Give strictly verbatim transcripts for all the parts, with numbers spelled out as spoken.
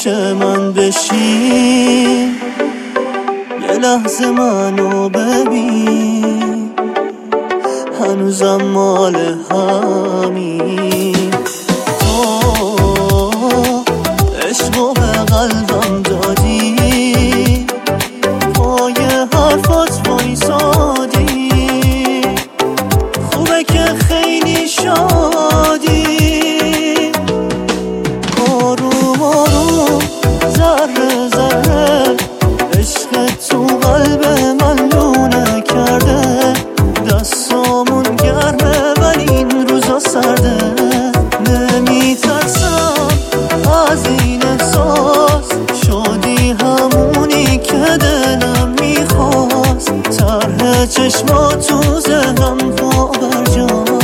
پیش من بشین، یه لحظه منو ببین، هنوزم مال همین. تو عشقو به قلبم دادی، پای حرفات وایسادی، خوبه که خیلی شادی. آروم آروم ذره ذره عشق تو قلب من لونه کرده، دستامون گرمه ولی این روزا سرده. نمیترسم از این احساس، شدی همونی که دلم میخواست. طرح چشمات تو ذهنم باورجاست.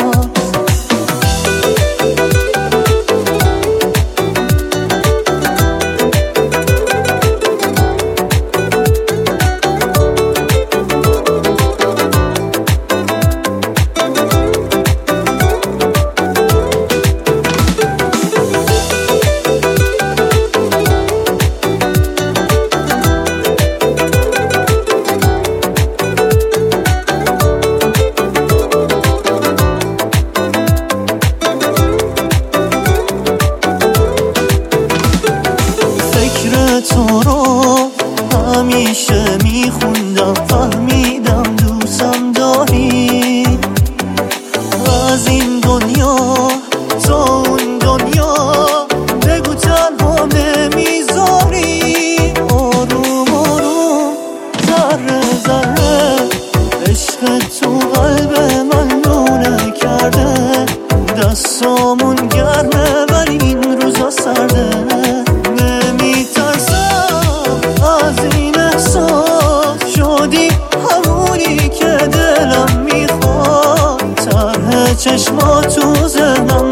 تو رو همیشه میخوندم، فهمیدم دوستم داری. از این دنیا تا اون دنیا بگو تنها نمیذاری. آروم آروم ذره ذره عشق تو قلب من لونه کرده، دستامون گرمه ولی این روزا سرده. همونی که دلم میخواد، طرح چشمات تو ذهنم